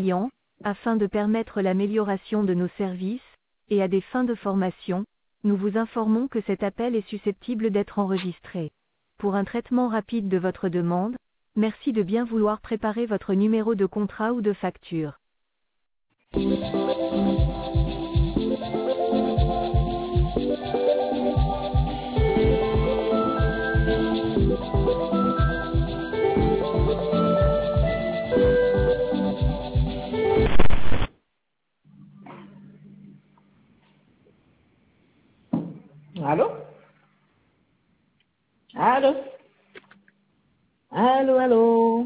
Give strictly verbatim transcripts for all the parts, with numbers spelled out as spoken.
clients, afin de permettre l'amélioration de nos services, et à des fins de formation, nous vous informons que cet appel est susceptible d'être enregistré. Pour un traitement rapide de votre demande, merci de bien vouloir préparer votre numéro de contrat ou de facture. Allô? Allô? Allô, allô?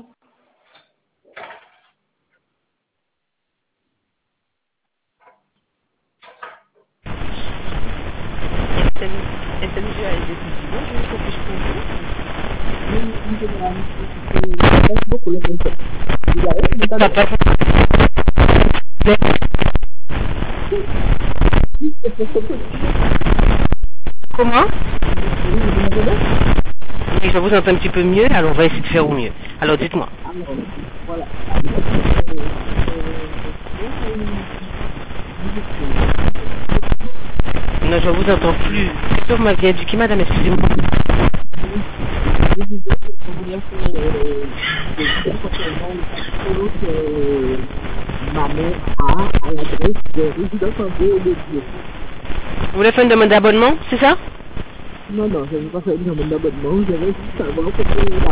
S M G A S D T, bonjour, qu'est-ce que je peux vous dire? Oui, oui, je me rends beaucoup le concept. Vous avez, vous Ça avez? passe. Comment? Oui, vous m'entendez? Oui, je vous entends un petit peu mieux, alors on va essayer de faire au mieux. Alors dites-moi. Alors, voilà. Non, je vous entends plus. Qu'est-ce que vous m'aviez indiqué, madame, excusez-moi. Je disais que vous voulez faire des comportements que ma mère a à l'adresse de résidence en deux et de Dieu. Vous voulez faire une demande d'abonnement, c'est ça? Non, non, je ne vais pas faire une demande d'abonnement. Je vais juste savoir ce que la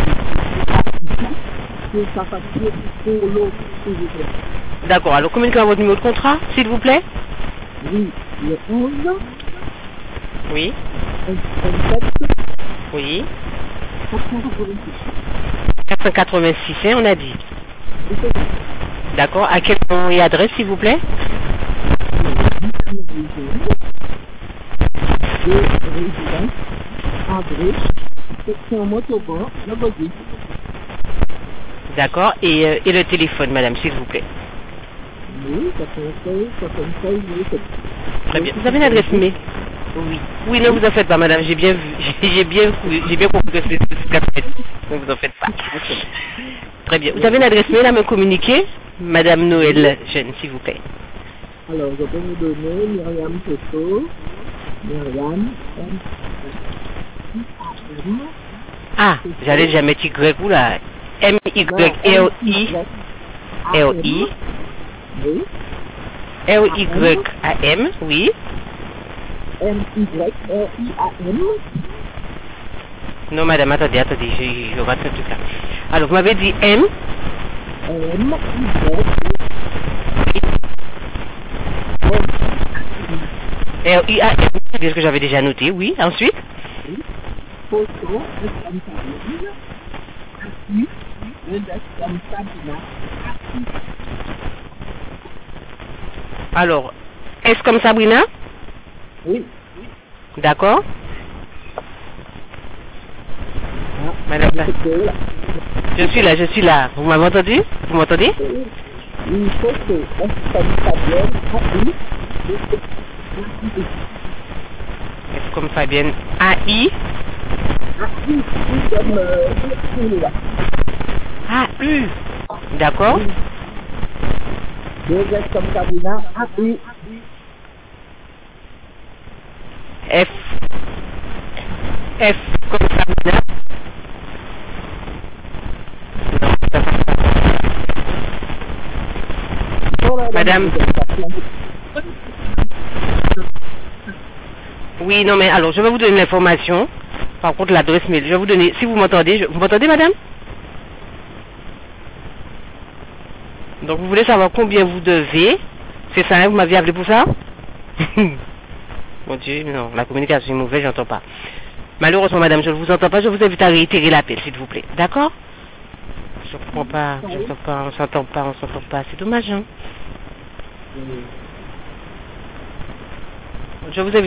que sa facture pour l'eau, s'il vous plaît. D'accord, alors communiquez votre numéro de contrat, s'il vous plaît. Oui, le onze, Oui. vingt-sept, Oui. quatre cent quatre-vingt-six. quatre cent quatre-vingt-six, hein, on a dit. D'accord, à quel nom et adresse, s'il vous plaît? De résidence, adresse, section Montauban, le Baudet. D'accord, et, euh, et le téléphone, madame, s'il vous plaît. Oui, quatre-vingt-seize, soixante-seize, dix-sept. Très bien. Vous avez une adresse mail? Oui. Oui, ne vous en faites pas, madame, j'ai bien vu, j'ai bien, j'ai bien compris que c'est ce qu'a fait. Ne vous en faites pas. Très bien. Vous avez une adresse mail à me communiquer? Madame Noël Jeune, s'il vous plaît. Alors, je peux vous donner Myriam Toto, Myriam, M, Ah, j'allais déjà mettre Y ou là. M Y R I R I oui, R Y A M, oui. M Y R I A M. Non, madame, attendez, attendez, je, je rate un truc là. Alors, vous m'avez dit M. M Y R I A M, c'est ce que j'avais déjà noté, oui. Ensuite. Photo, M Sabine, Actu, M Sabina, Alors, S comme Sabrina? oui. D'accord. Ah, Madame, je suis là, je suis là. Vous m'avez entendu? Vous m'entendez? Oui, photo, M Sabine, Actu, S comme Fabienne. A I. Actu, comme euh, A U. D'accord. deux S comme Sabrina, Actu. F. F comme Sabrina. Madame. Oui, non, mais alors, je vais vous donner l'information. Par contre, l'adresse mail, je vais vous donner, si vous m'entendez, je... vous m'entendez, madame? Donc, vous voulez savoir combien vous devez. C'est ça, hein, vous m'aviez appelé pour ça? Mon Dieu, non, la communication est mauvaise, j'entends pas. Malheureusement, madame, je ne vous entends pas, je vous invite à réitérer l'appel, s'il vous plaît. D'accord? Je ne comprends pas, je ne s'entend pas, on s'entend pas, on s'entend pas, c'est dommage, hein? Je vous invite